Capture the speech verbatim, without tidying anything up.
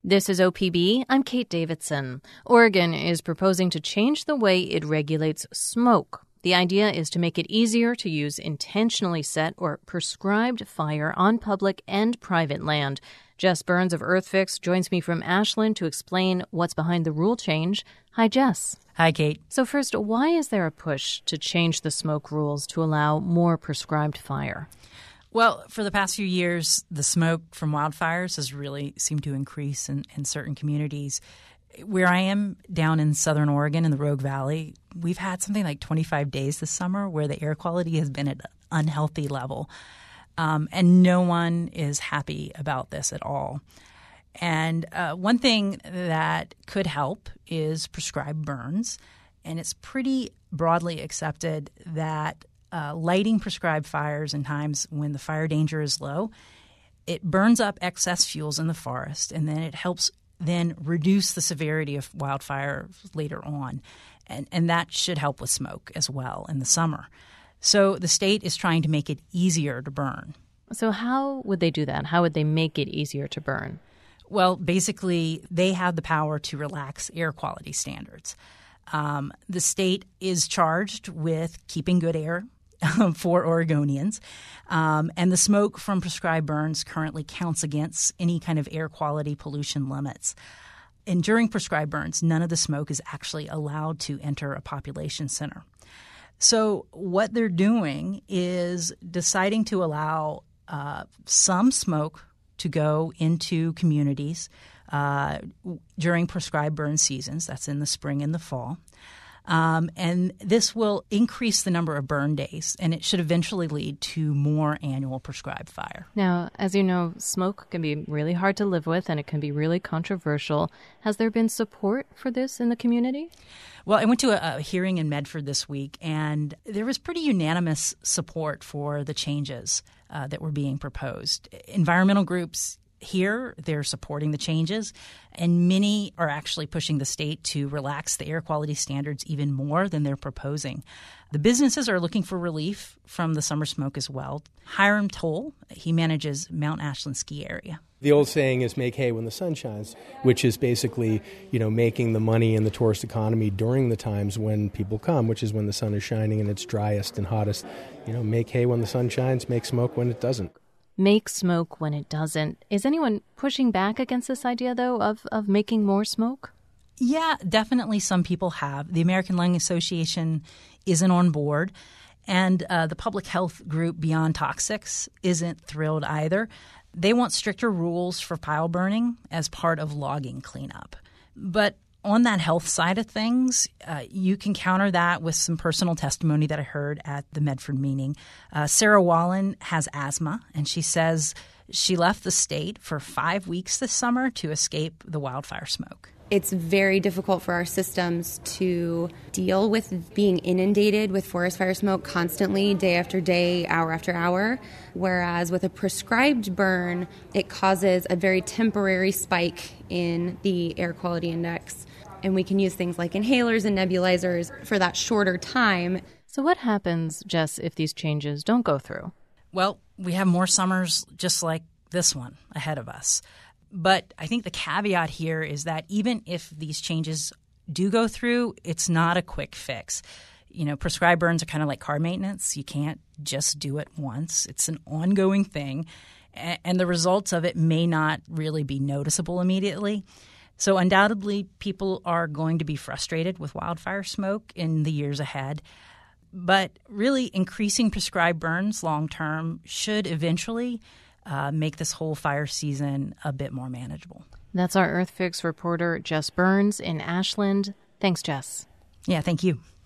This is O P B. I'm Kate Davidson. Oregon is proposing to change the way it regulates smoke. The idea is to make it easier to use intentionally set or prescribed fire on public and private land. Jess Burns of EarthFix joins me from Ashland to explain what's behind the rule change. Hi, Jess. Hi, Kate. So first, why is there a push to change the smoke rules to allow more prescribed fire? Well, for the past few years, the smoke from wildfires has really seemed to increase in, in certain communities. Where I am down in southern Oregon in the Rogue Valley, we've had something like twenty-five days this summer where the air quality has been at an unhealthy level. Um, and no one is happy about this at all. And uh, one thing that could help is prescribed burns. And it's pretty broadly accepted that uh, lighting prescribed fires in times when the fire danger is low, it burns up excess fuels in the forest, and then it helps then reduce the severity of wildfire later on. And, and that should help with smoke as well in the summer. So the state is trying to make it easier to burn. So how would they do that? How would they make it easier to burn? Well, basically, they have the power to relax air quality standards. Um, the state is charged with keeping good air for Oregonians, um, and the smoke from prescribed burns currently counts against any kind of air quality pollution limits. And during prescribed burns, none of the smoke is actually allowed to enter a population center. So what they're doing is deciding to allow uh, some smoke to go into communities uh, during prescribed burn seasons. That's in the spring and the fall. Um, and this will increase the number of burn days, and it should eventually lead to more annual prescribed fire. Now, as you know, smoke can be really hard to live with, and it can be really controversial. Has there been support for this in the community? Well, I went to a, a hearing in Medford this week, and there was pretty unanimous support for the changes uh, that were being proposed. Environmental groups here, they're supporting the changes, and many are actually pushing the state to relax the air quality standards even more than they're proposing. The businesses are looking for relief from the summer smoke as well. Hiram Toll, he manages Mount Ashland ski area. The old saying is make hay when the sun shines, which is basically, you know, making the money in the tourist economy during the times when people come, which is when the sun is shining and it's driest and hottest. You know, make hay when the sun shines, make smoke when it doesn't. Make smoke when it doesn't. Is anyone pushing back against this idea, though, of, of making more smoke? Yeah, definitely some people have. The American Lung Association isn't on board, and uh, the public health group Beyond Toxics isn't thrilled either. They want stricter rules for pile burning as part of logging cleanup. But on that health side of things, uh, you can counter that with some personal testimony that I heard at the Medford meeting. Uh, Sarah Wallen has asthma, and she says she left the state for five weeks this summer to escape the wildfire smoke. It's very difficult for our systems to deal with being inundated with forest fire smoke constantly, day after day, hour after hour. Whereas with a prescribed burn, it causes a very temporary spike in the air quality index. And we can use things like inhalers and nebulizers for that shorter time. So what happens, Jess, if these changes don't go through? Well, we have more summers just like this one ahead of us. But I think the caveat here is that even if these changes do go through, it's not a quick fix. You know, prescribed burns are kind of like car maintenance. You can't just do it once. It's an ongoing thing, and the results of it may not really be noticeable immediately. So undoubtedly, people are going to be frustrated with wildfire smoke in the years ahead. But really, increasing prescribed burns long-term should eventually Uh, make this whole fire season a bit more manageable. That's our EarthFix reporter, Jess Burns in Ashland. Thanks, Jess. Yeah, thank you.